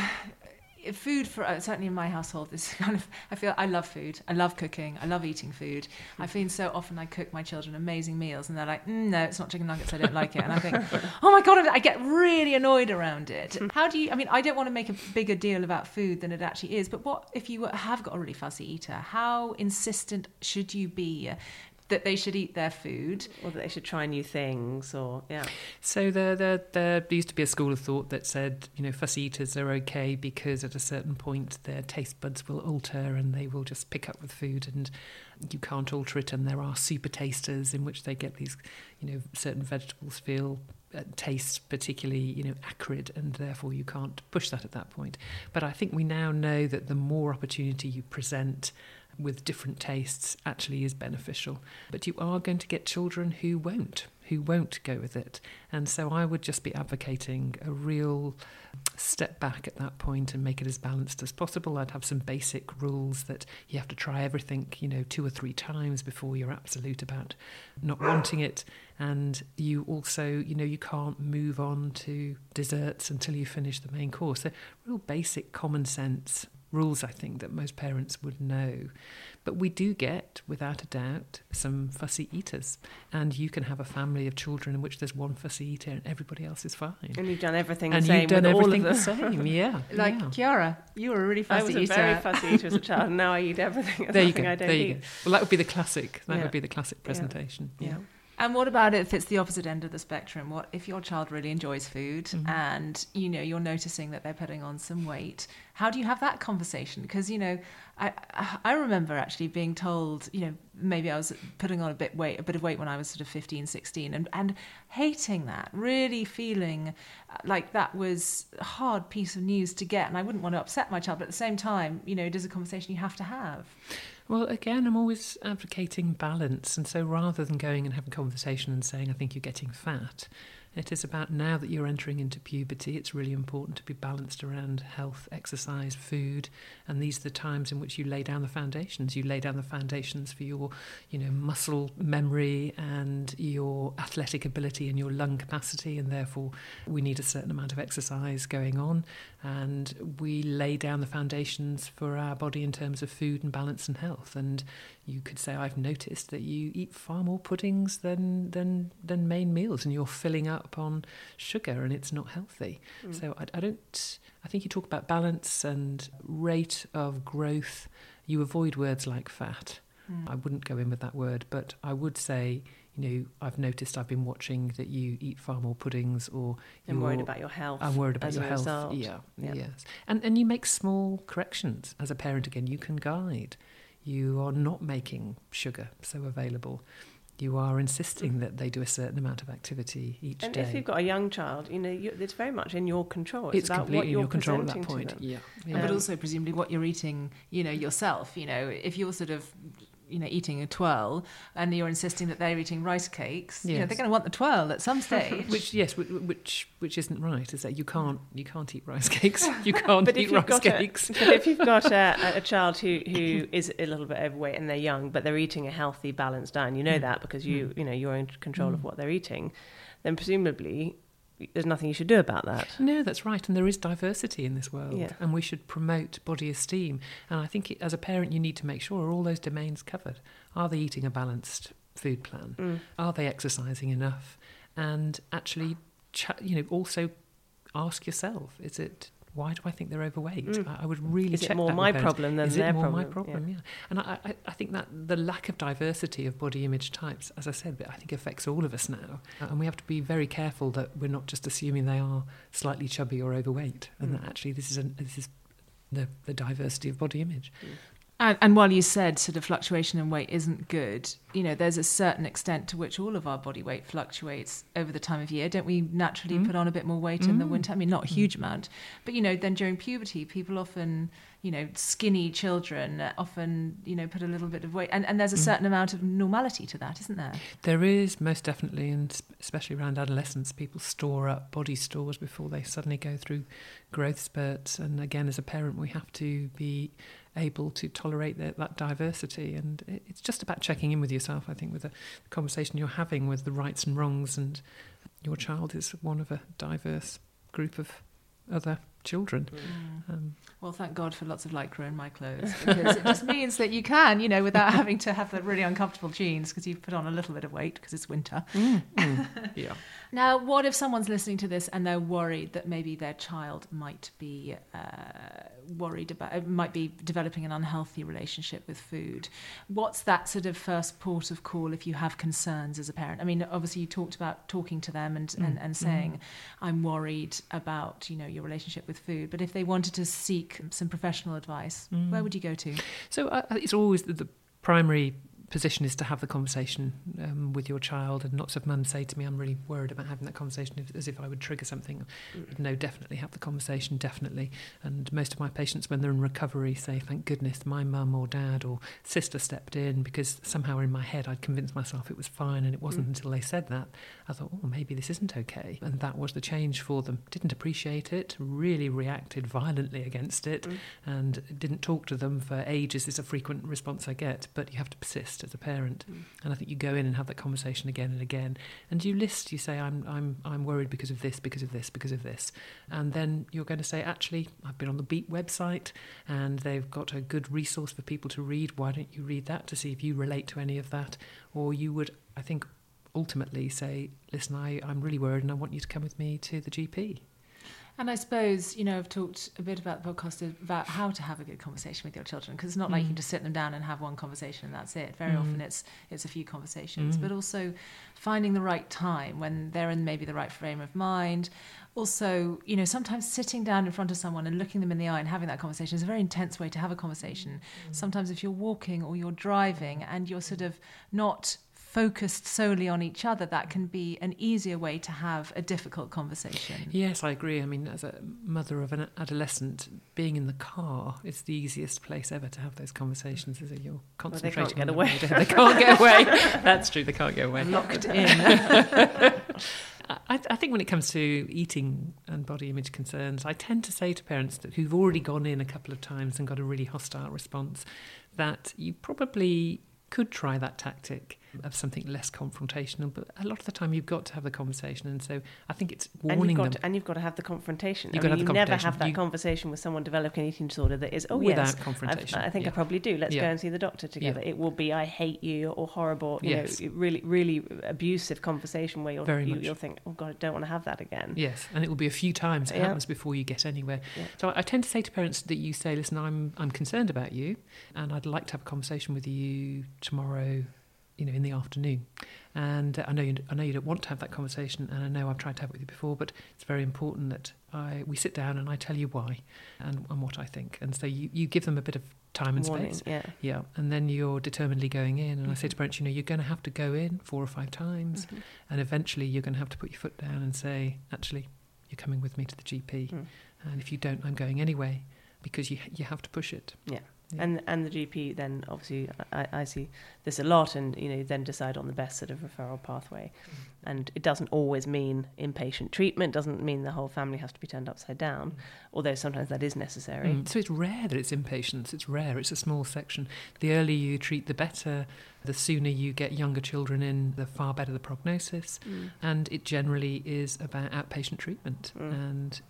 [SPEAKER 4] food for certainly in my household is kind of, I love food, I love cooking, I love eating food. I find so often I cook my children amazing meals and they're like, no, it's not chicken nuggets, I don't like it. And I think, oh my God, I get really annoyed around it. How do you, I don't want to make a bigger deal about food than it actually is, but what if you have got a really fussy eater? How insistent should you be that they should eat their food,
[SPEAKER 6] or that they should try new things, or
[SPEAKER 5] So there used to be a school of thought that said, fussy eaters are okay because at a certain point their taste buds will alter and they will just pick up with food, and you can't alter it. And there are super tasters in which they get these, certain vegetables feel taste particularly, acrid, and therefore you can't push that at that point. But I think we now know that the more opportunity you present with different tastes actually is beneficial. But you are going to get children who won't go with it. And so I would just be advocating a real step back at that point and make it as balanced as possible. I'd have some basic rules that you have to try everything, 2 or 3 times before you're absolute about not wanting it. And you also, you can't move on to desserts until you finish the main course. So real basic common sense rules, I think, that most parents would know. But we do get, without a doubt, some fussy eaters. And you can have a family of children in which there's one fussy eater and everybody else is fine.
[SPEAKER 6] And you've done everything
[SPEAKER 5] the
[SPEAKER 6] same with all of them.
[SPEAKER 5] The same, yeah.
[SPEAKER 4] Chiara, you were a really fussy eater.
[SPEAKER 6] I was a very fussy eater as a child, and now I eat everything.
[SPEAKER 5] There you go. Well, that would be the classic. That would be the classic presentation.
[SPEAKER 6] Yeah.
[SPEAKER 4] And what about if it's the opposite end of the spectrum? What if your child really enjoys food and, you're noticing that they're putting on some weight? How do you have that conversation? Because, I remember actually being told, maybe I was putting on a bit of weight when I was sort of 15, 16 and hating that, really feeling like that was a hard piece of news to get. And I wouldn't want to upset my child, but at the same time, it is a conversation you have to have.
[SPEAKER 5] Well, again, I'm always advocating balance. And so rather than going and having a conversation and saying, I think you're getting fat, it is about now that you're entering into puberty, it's really important to be balanced around health, exercise, food. And these are the times in which you lay down the foundations. You lay down the foundations for your, muscle memory and your athletic ability and your lung capacity. And therefore, we need a certain amount of exercise going on. And we lay down the foundations for our body in terms of food and balance and health. And you could say, I've noticed that you eat far more puddings than main meals, and you're filling up on sugar, and it's not healthy. So I think you talk about balance and rate of growth. You avoid words like fat. I wouldn't go in with that word, but I would say, I've noticed, I've been watching that you eat far more puddings, or
[SPEAKER 6] I'm worried about your health.
[SPEAKER 5] I'm worried about your health.
[SPEAKER 6] Result.
[SPEAKER 5] Yeah. Yes. And you make small corrections as a parent. Again, you can guide. You are not making sugar so available. You are insisting that they do a certain amount of activity each day.
[SPEAKER 6] And if you've got a young child, it's very much in your control.
[SPEAKER 5] It's
[SPEAKER 6] about
[SPEAKER 5] completely
[SPEAKER 6] what you're
[SPEAKER 5] in your control at that point. Yeah.
[SPEAKER 4] But also presumably what you're eating, yourself. If you're sort of, eating a twirl and you're insisting that they're eating rice cakes, they're going to want the twirl at some stage.
[SPEAKER 6] which
[SPEAKER 5] isn't right, is that you can't eat rice cakes. You can't eat rice cakes.
[SPEAKER 6] But if you've got a child who is a little bit overweight and they're young, but they're eating a healthy, balanced diet, that because you're in control of what they're eating, then presumably there's nothing you should do about that.
[SPEAKER 5] No, that's right. And there is diversity in this world, and we should promote body esteem. And I think as a parent, you need to make sure are all those domains covered. Are they eating a balanced food plan? Are they exercising enough? And actually, also ask yourself, why do I think they're overweight? I would really check that. Is it
[SPEAKER 6] more my problem than their problem?
[SPEAKER 5] Is it more my problem? Yeah. And I think that the lack of diversity of body image types, as I said, I think affects all of us now. And we have to be very careful that we're not just assuming they are slightly chubby or overweight, and that actually this is the diversity of body image.
[SPEAKER 4] And while you said sort of fluctuation in weight isn't good, there's a certain extent to which all of our body weight fluctuates over the time of year. Don't we naturally put on a bit more weight in the winter? I mean, not a huge amount. But, then during puberty, people often, skinny children often, put a little bit of weight. And there's a certain amount of normality to that, isn't there?
[SPEAKER 5] There is, most definitely, and especially around adolescence, people store up body stores before they suddenly go through growth spurts. And again, as a parent, we have to be able to tolerate that diversity, and it's just about checking in with yourself, I think, with the conversation you're having with the rights and wrongs, and your child is one of a diverse group of other children.
[SPEAKER 4] Well, thank God for lots of Lycra in my clothes, because it just means that you can, without having to have the really uncomfortable jeans, because you've put on a little bit of weight because it's winter.
[SPEAKER 5] Yeah.
[SPEAKER 4] Now, what if someone's listening to this and they're worried that maybe their child might be might be developing an unhealthy relationship with food? What's that sort of first port of call if you have concerns as a parent? I mean, obviously you talked about talking to them and saying, I'm worried about, your relationship with food. But if they wanted to seek some professional advice, where would you go to?
[SPEAKER 5] So it's always the primary position is to have the conversation with your child, and lots of mums say to me, I'm really worried about having that conversation, as if I would trigger something. No, definitely have the conversation, definitely. And most of my patients, when they're in recovery, say, thank goodness my mum or dad or sister stepped in, because somehow in my head I'd convinced myself it was fine, and it wasn't until they said that I thought, oh, maybe this isn't okay. And that was the change for them. Didn't appreciate it, really reacted violently against it, and didn't talk to them for ages. Is a frequent response I get, but you have to persist as a parent. And I think you go in and have that conversation again and again, and you say, I'm worried because of this, because of this, because of this. And then you're going to say, actually, I've been on the Beat website and they've got a good resource for people to read. Why don't you read that to see if you relate to any of that? Or you would, I think, ultimately say, listen, I'm really worried and I want you to come with me to the GP.
[SPEAKER 4] And I suppose, I've talked a bit about the podcast about how to have a good conversation with your children, because it's not like you can just sit them down and have one conversation and that's it. Very often it's a few conversations, but also finding the right time when they're in maybe the right frame of mind. Also, sometimes sitting down in front of someone and looking them in the eye and having that conversation is a very intense way to have a conversation. Sometimes if you're walking or you're driving and you're sort of not focused solely on each other, that can be an easier way to have a difficult conversation.
[SPEAKER 5] Yes, I agree. I mean, as a mother of an adolescent, being in the car is the easiest place ever to have those conversations. Is that you're concentrating
[SPEAKER 6] they can't get away.
[SPEAKER 5] They can't get away. That's true, they can't get away.
[SPEAKER 4] Locked in.
[SPEAKER 5] I think when it comes to eating and body image concerns, I tend to say to parents who've already gone in a couple of times and got a really hostile response that you probably could try that tactic of something less confrontational, but a lot of the time you've got to have the conversation, and so I think it's warning them.
[SPEAKER 6] And you've got to have the confrontation.
[SPEAKER 5] You
[SPEAKER 6] never have that conversation with someone developing an eating disorder that is,
[SPEAKER 5] without confrontation.
[SPEAKER 6] I think I probably do. Let's go and see the doctor together. It will be, I hate you, or horrible, really, really abusive conversation where you'll think, oh God, I don't want to have that again.
[SPEAKER 5] Yes, and it will be a few times it happens before you get anywhere. Yeah. So I tend to say to parents that you say, listen, I'm concerned about you, and I'd like to have a conversation with you tomorrow, in the afternoon. And I know you don't want to have that conversation, and I know I've tried to have it with you before, but it's very important that we sit down and I tell you why and what I think. And so you give them a bit of time and space. Yeah. And then you're determinedly going in. And I say to parents, you're going to have to go in 4 or 5 times, and eventually you're going to have to put your foot down and say, actually, you're coming with me to the GP. And if you don't, I'm going anyway, because you have to push it.
[SPEAKER 6] Yeah. And the GP then, obviously, I see this a lot, and then decide on the best sort of referral pathway. And it doesn't always mean inpatient treatment, doesn't mean the whole family has to be turned upside down, although sometimes that is necessary.
[SPEAKER 5] So it's rare that it's inpatients. It's rare. It's a small section. The earlier you treat, the better. The sooner you get younger children in, the far better the prognosis. And it generally is about outpatient treatment. And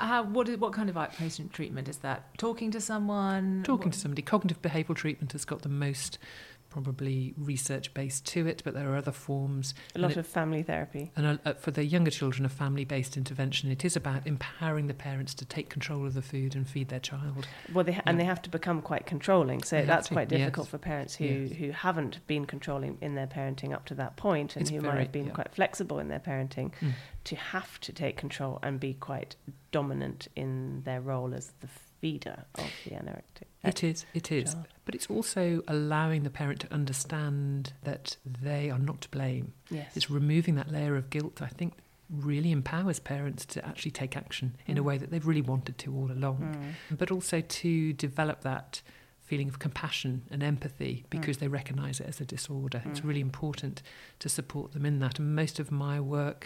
[SPEAKER 4] what kind of outpatient treatment is that? Talking to someone?
[SPEAKER 5] Talking to somebody. Cognitive behavioural treatment has got the most probably research based to it, but there are other forms.
[SPEAKER 6] A lot of family therapy.
[SPEAKER 5] And for the younger children, a family-based intervention. It is about empowering the parents to take control of the food and feed their child.
[SPEAKER 6] Well, they have to become quite controlling, so that's quite difficult for parents who haven't been controlling in their parenting up to that point, and who might have been quite flexible in their parenting, to have to take control and be quite dominant in their role as the feeder of the anorectic.
[SPEAKER 5] It is.
[SPEAKER 6] Child.
[SPEAKER 5] But it's also allowing the parent to understand that they are not to blame.
[SPEAKER 6] Yes.
[SPEAKER 5] It's removing that layer of guilt, I think, really empowers parents to actually take action in a way that they've really wanted to all along. But also to develop that feeling of compassion and empathy because they recognise it as a disorder. It's really important to support them in that. And most of my work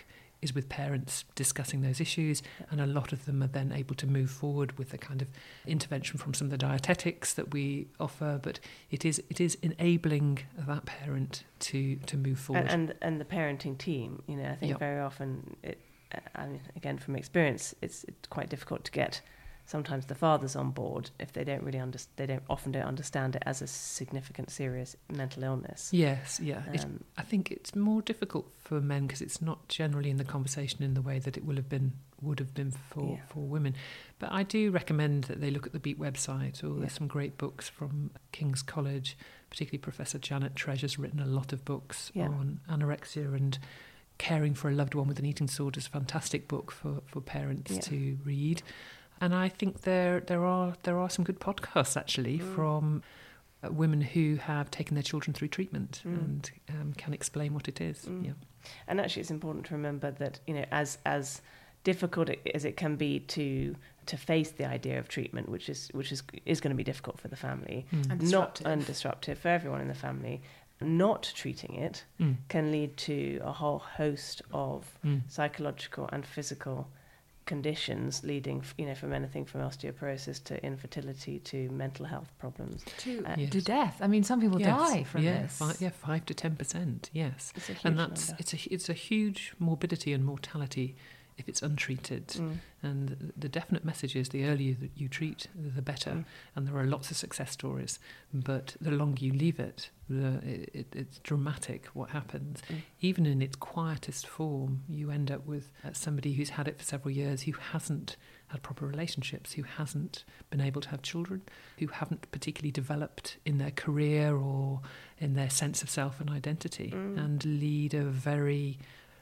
[SPEAKER 5] is with parents discussing those issues, and a lot of them are then able to move forward with the kind of intervention from some of the dietetics that we offer. But it is enabling that parent to move forward.
[SPEAKER 6] And the parenting team, I think very often, again from experience, it's quite difficult to get sometimes the fathers on board if they don't really often don't understand it as a significant, serious mental illness.
[SPEAKER 5] Yes, yeah. I think it's more difficult for men because it's not generally in the conversation in the way that it would have been for women. But I do recommend that they look at the Beat website, or there's some great books from King's College, particularly Professor Janet Treasure's written a lot of books on anorexia, and Caring for a Loved One with an Eating Disorder is a fantastic book for parents to read. And I think there are some good podcasts actually from women who have taken their children through treatment and can explain what it is. Yeah.
[SPEAKER 6] And actually, it's important to remember that as difficult as it can be to face the idea of treatment, which is going to be difficult for the family, and disruptive for everyone in the family. Not treating it can lead to a whole host of psychological and physical conditions, leading from anything from osteoporosis to infertility to mental health problems
[SPEAKER 4] to death. I mean, some people die from this.
[SPEAKER 5] 5 to 10%. Yes,
[SPEAKER 6] it's a huge
[SPEAKER 5] number. It's a huge morbidity and mortality if it's untreated. And the definite message is the earlier that you treat, the better. And there are lots of success stories, but the longer you leave it, it's dramatic what happens. Even in its quietest form, you end up with somebody who's had it for several years, who hasn't had proper relationships, who hasn't been able to have children, who haven't particularly developed in their career or in their sense of self and identity, and lead a very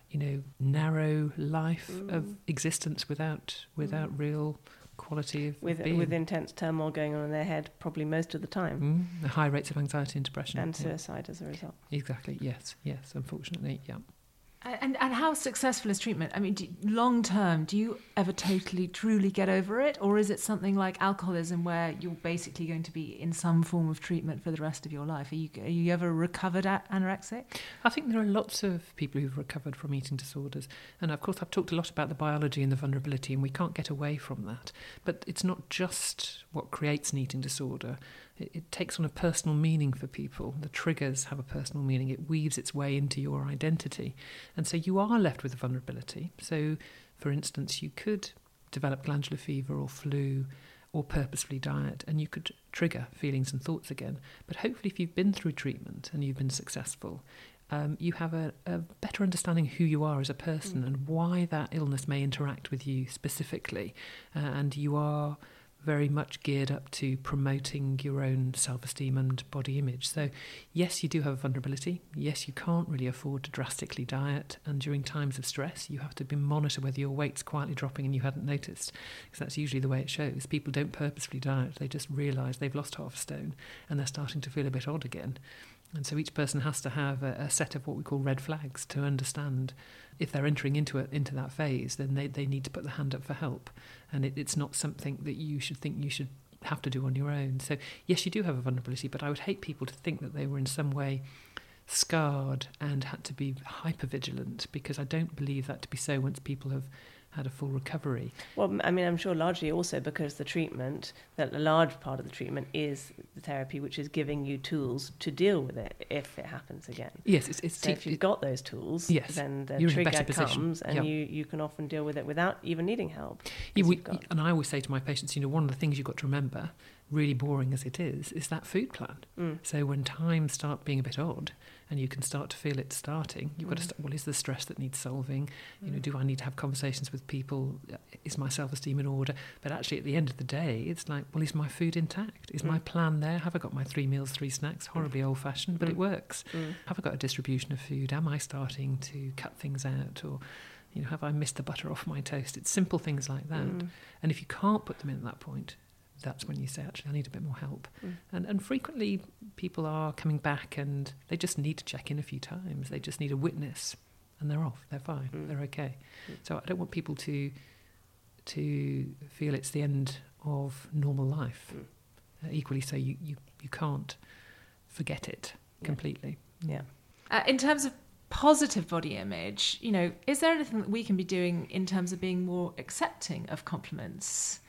[SPEAKER 5] narrow life of existence without real quality of being.
[SPEAKER 6] With intense turmoil going on in their head probably most of the time.
[SPEAKER 5] The high rates of anxiety and depression.
[SPEAKER 6] And suicide as a result.
[SPEAKER 5] Exactly, yes, unfortunately, yeah.
[SPEAKER 4] And how successful is treatment? I mean, long term, do you ever totally, truly get over it? Or is it something like alcoholism where you're basically going to be in some form of treatment for the rest of your life? Are you ever recovered anorexic?
[SPEAKER 5] I think there are lots of people who've recovered from eating disorders. And of course, I've talked a lot about the biology and the vulnerability, and we can't get away from that. But it's not just what creates an eating disorder. It takes on a personal meaning for people. The triggers have a personal meaning. It weaves its way into your identity. And so you are left with a vulnerability. So, for instance, you could develop glandular fever or flu or purposefully diet, and you could trigger feelings and thoughts again. But hopefully if you've been through treatment and you've been successful, you have a better understanding of who you are as a person and why that illness may interact with you specifically. And you are very much geared up to promoting your own self-esteem and body image. So yes, you do have a vulnerability. Yes, you can't really afford to drastically diet, and during times of stress you have to monitor whether your weight's quietly dropping and you hadn't noticed, because that's usually the way it shows. People don't purposefully diet, they just realise they've lost half a stone and they're starting to feel a bit odd again. And so each person has to have a set of what we call red flags to understand if they're entering into that phase, then they need to put the hand up for help. And it's not something that you should think you should have to do on your own. So yes, you do have a vulnerability, but I would hate people to think that they were in some way scarred and had to be hypervigilant, because I don't believe that to be so once people have had a full recovery.
[SPEAKER 6] Well, I mean, I'm sure largely also because the treatment, that a large part of the treatment is the therapy, which is giving you tools to deal with it if it happens again.
[SPEAKER 5] Yes,
[SPEAKER 6] so if you've got those tools, then the trigger comes and you can often deal with it without even needing help.
[SPEAKER 5] And I always say to my patients, one of the things you've got to remember, really boring as it is that food plan. So when times start being a bit odd and you can start to feel it starting, you've got to start, is the stress that needs solving? Do I need to have conversations with people? Is my self-esteem in order? But actually at the end of the day, it's like, is my food intact? Is my plan there? Have I got my 3 meals, 3 snacks? Horribly old-fashioned, but it works. Have I got a distribution of food? Am I starting to cut things out? Or have I missed the butter off my toast? It's simple things like that. And if you can't put them in at that point, that's when you say, actually, I need a bit more help. And frequently people are coming back and they just need to check in a few times. They just need a witness and they're off, they're fine, they're okay. So I don't want people to feel it's the end of normal life. Equally so, you can't forget it completely.
[SPEAKER 6] Yeah.
[SPEAKER 4] In terms of positive body image, you know, is there anything that we can be doing in terms of being more accepting of compliments?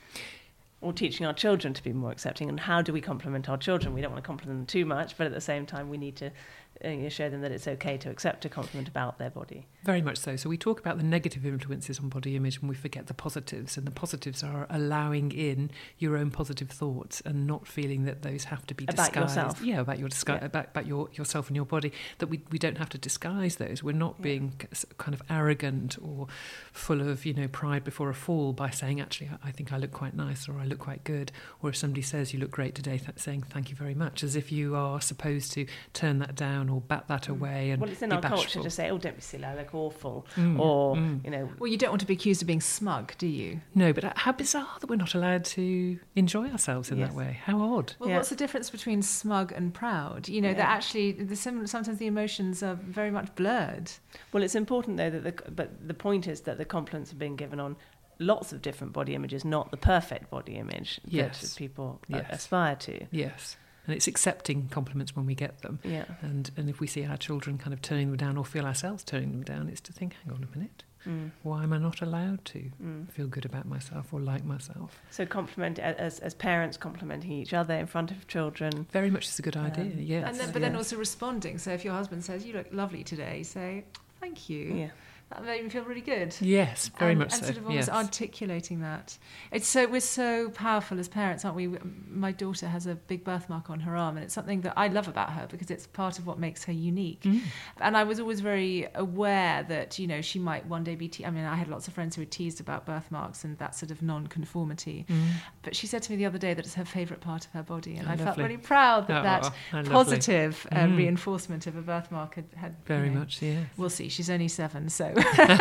[SPEAKER 6] Or teaching our children to be more accepting. And how do we compliment our children? We don't want to compliment them too much, but at the same time we need to show them that it's okay to accept a compliment about their body.
[SPEAKER 5] Very much so. So we talk about the negative influences on body image and we forget the positives. And the positives are allowing in your own positive thoughts and not feeling that those have to be disguised.
[SPEAKER 6] About yourself.
[SPEAKER 5] Yeah, about yourself and your body. That we don't have to disguise those. We're not being kind of arrogant or full of, you know, pride before a fall by saying, actually, I think I look quite nice or I look quite good. Or if somebody says you look great today, saying thank you very much, as if you are supposed to turn that down or bat that away. And
[SPEAKER 6] well, it's in our culture to say, oh, don't be silly, I look awful. You know.
[SPEAKER 4] Well, you don't want to be accused of being smug, do you?
[SPEAKER 5] No, but how bizarre that we're not allowed to enjoy ourselves in that way. How odd.
[SPEAKER 4] Well, what's the difference between smug and proud? You know, that actually sometimes the emotions are very much blurred.
[SPEAKER 6] Well, it's important, though, but the point is that the compliments are being given on lots of different body images, not the perfect body image that people aspire to.
[SPEAKER 5] Yes. And it's accepting compliments when we get them.
[SPEAKER 6] Yeah.
[SPEAKER 5] And if we see our children kind of turning them down or feel ourselves turning them down, it's to think, hang on a minute, why am I not allowed to feel good about myself or like myself?
[SPEAKER 6] So compliment, as parents complimenting each other in front of children.
[SPEAKER 5] Very much is a good idea, yes.
[SPEAKER 4] And then also responding. So if your husband says, you look lovely today, say, thank you. Yeah. That made me feel really good.
[SPEAKER 5] Yes, very much so.
[SPEAKER 4] And sort of almost articulating that. We're so powerful as parents, aren't we? My daughter has a big birthmark on her arm, and it's something that I love about her because it's part of what makes her unique. And I was always very aware that, you know, she might one day be... I had lots of friends who were teased about birthmarks and that sort of non-conformity. But she said to me the other day that it's her favourite part of her body, and I felt really proud that positive reinforcement of a birthmark had
[SPEAKER 5] very much, yes.
[SPEAKER 4] We'll see. She's only 7, so...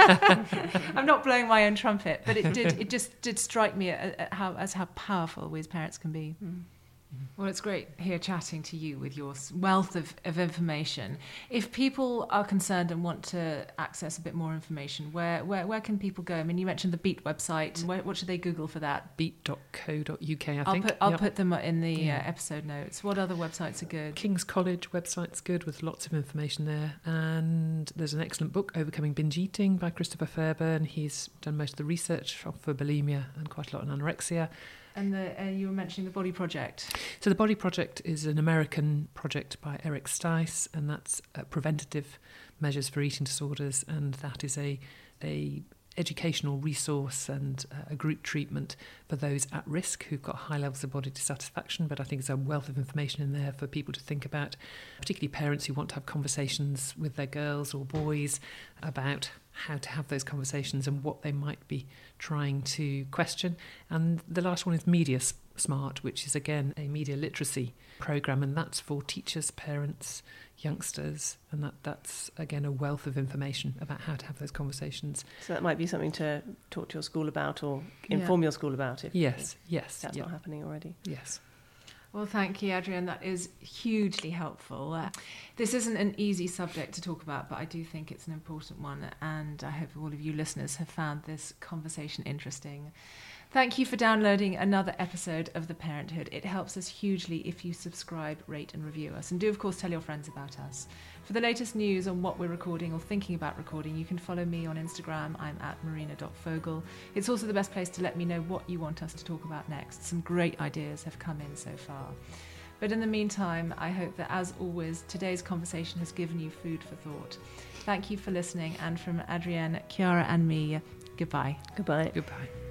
[SPEAKER 4] I'm not blowing my own trumpet, but it just did strike me as how powerful we as parents can be. Well, it's great here chatting to you with your wealth of information. If people are concerned and want to access a bit more information, where can people go? I mean, you mentioned the Beat website. What should they Google for that?
[SPEAKER 5] Beat.co.uk, I think.
[SPEAKER 4] I'll put them in the episode notes. What other websites are good?
[SPEAKER 5] King's College website's good with lots of information there. And there's an excellent book, Overcoming Binge Eating by Christopher Fairburn. He's done most of the research for bulimia and quite a lot on anorexia.
[SPEAKER 4] And you were mentioning the Body Project.
[SPEAKER 5] So the Body Project is an American project by Eric Stice, and that's preventative measures for eating disorders, and that is a educational resource and a group treatment for those at risk who've got high levels of body dissatisfaction. But I think there's a wealth of information in there for people to think about, particularly parents who want to have conversations with their girls or boys about how to have those conversations and what they might be trying to question. And the last one is Media Smart, which is again a media literacy programme, and that's for teachers, parents, youngsters, and that's again a wealth of information about how to have those conversations.
[SPEAKER 6] So that might be something to talk to your school about or inform your school about if that's not happening already.
[SPEAKER 5] Yes.
[SPEAKER 4] Well, thank you, Adrienne. That is hugely helpful. This isn't an easy subject to talk about, but I do think it's an important one, and I hope all of you listeners have found this conversation interesting. Thank you for downloading another episode of The Parenthood. It helps us hugely if you subscribe, rate and review us. And do, of course, tell your friends about us. For the latest news on what we're recording or thinking about recording, you can follow me on Instagram. I'm at marina.fogel. It's also the best place to let me know what you want us to talk about next. Some great ideas have come in so far. But in the meantime, I hope that, as always, today's conversation has given you food for thought. Thank you for listening. And from Adrienne, Chiara and me, goodbye.
[SPEAKER 6] Goodbye.
[SPEAKER 5] Goodbye.